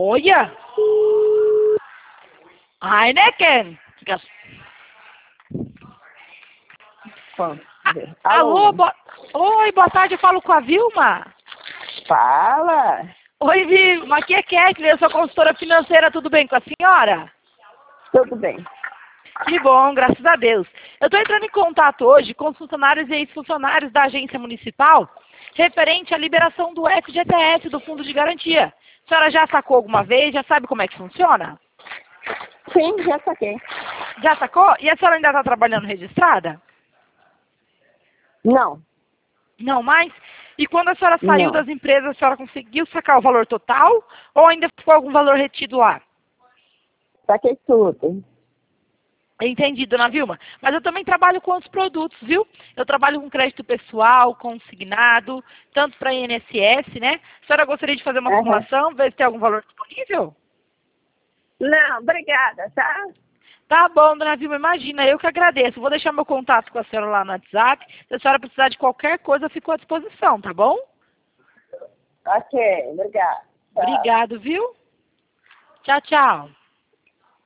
Olha! Heineken! Alô, oi, boa tarde, eu falo com a Vilma. Fala! Oi, Vilma, aqui é Kathleen, eu sou consultora financeira, tudo bem com a senhora? Tudo bem. Que bom, graças a Deus. Eu estou entrando em contato hoje com os funcionários e ex-funcionários da agência municipal referente à liberação do FGTS, do Fundo de Garantia. A senhora já sacou alguma vez? Já sabe como é que funciona? Sim, já saquei. Já sacou? E a senhora ainda está trabalhando registrada? Não. Não mais? E quando a senhora saiu Não. das empresas, a senhora conseguiu sacar o valor total ou ainda ficou algum valor retido lá? Saquei tudo. Entendi, dona Vilma. Mas eu também trabalho com os produtos, viu? Eu trabalho com crédito pessoal, consignado, tanto para INSS, né? A senhora gostaria de fazer uma simulação, ver se tem algum valor disponível? Não, obrigada, tá? Tá bom, dona Vilma, imagina, eu que agradeço. Vou deixar meu contato com a senhora lá no WhatsApp. Se a senhora precisar de qualquer coisa, eu fico à disposição, tá bom? Ok, obrigada. Obrigado, viu? Tchau, tchau.